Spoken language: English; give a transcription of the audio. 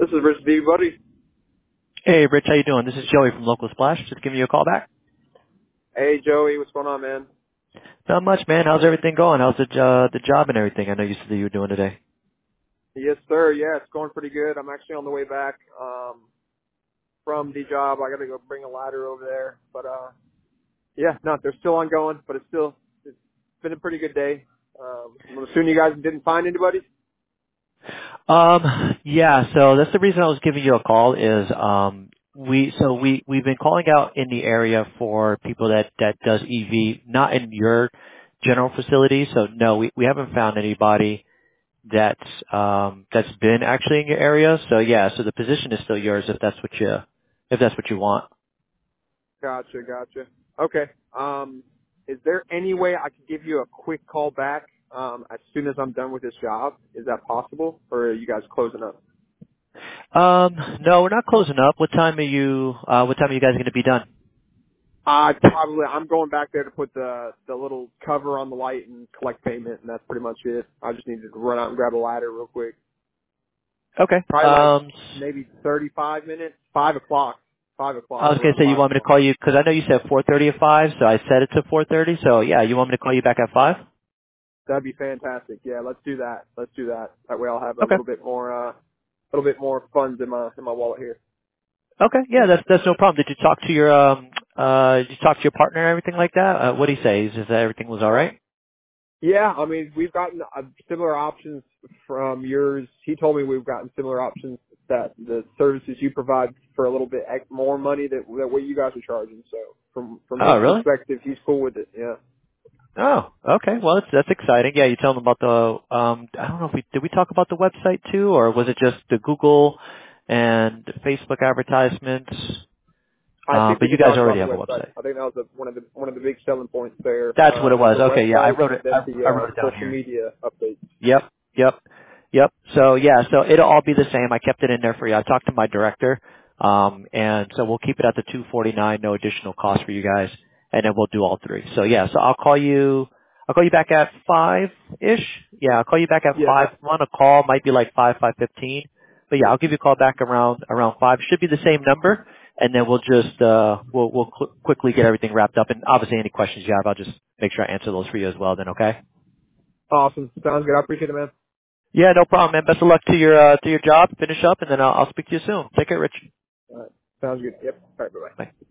This is Rich B, buddy. Hey, Rich, how you doing? This is Joey from Local Splash. Just giving you a call back. Hey, Joey, what's going on, man? Not much, man. How's everything going? How's the job and everything? I know you said that you were doing today. Yes, sir. Yeah, it's going pretty good. I'm actually on the way back from the job. I got to go bring a ladder over there. But, yeah, no, they're still ongoing, but it's been a pretty good day. I'm assuming you guys didn't find anybody? Yeah. So that's the reason I was giving you a call is we've been calling out in the area for people that does EV, not in your general facility. So no, we haven't found anybody that's been actually in your area. So yeah, so the position is still yours if that's what you want. Gotcha. Okay. Is there any way I could give you a quick call back as soon as I'm done with this job? Is that possible, or are you guys closing up? No, we're not closing up. What time are you guys going to be done? I'm going back there to put the little cover on the light and collect payment, and that's pretty much it. I just needed to run out and grab a ladder real quick. Okay. Probably like maybe 35 minutes. 5 o'clock. 5 o'clock. I was We're going at to say you 5 want me to o'clock. call you because I know you said 4:30 at 5, so I set it to 4:30. So yeah, you want me to call you back at 5? That'd be fantastic. Yeah, let's do that. That way I'll have a Okay. little bit more funds in my wallet here. Okay. Yeah, that's no problem. Did you talk to your partner and everything like that? What did he say? Is that everything was all right? Yeah, I mean, we've gotten similar options from yours. He told me we've gotten similar options that the services you provide for a little bit more money that what you guys are charging. So from his Oh, really? perspective, he's cool with it. Yeah. Oh, okay. Well, that's exciting. Yeah, you tell them about the I don't know if did we talk about the website too, or was it just the Google and Facebook advertisements? I think we But you did guys talk about already the have a website. website. I think that was one of the big selling points there. That's what it Was was. the Okay, yeah, I website wrote it. and then I the wrote it down social here. media updates. Yep, yep, yep. So yeah, so it'll all be the same. I kept it in there for you. I talked to my director, and so we'll keep it at the 249, no additional cost for you guys, and then we'll do all three. So yeah, so I'll call you. I'll call you back at 5-ish. Yeah, I'll call you back at Yeah. 5. I'm on a call, might be like 5:15. But yeah, I'll give you a call back around 5. Should be the same number, and then we'll just quickly get everything wrapped up. And obviously, any questions you have, I'll just make sure I answer those for you as well. Then, okay? Awesome. Sounds good. I appreciate it, man. Yeah, no problem, man. Best of luck to your job. Finish up, and then I'll speak to you soon. Take care, Rich. All right. Sounds good. Yep. All right. Bye bye. Bye.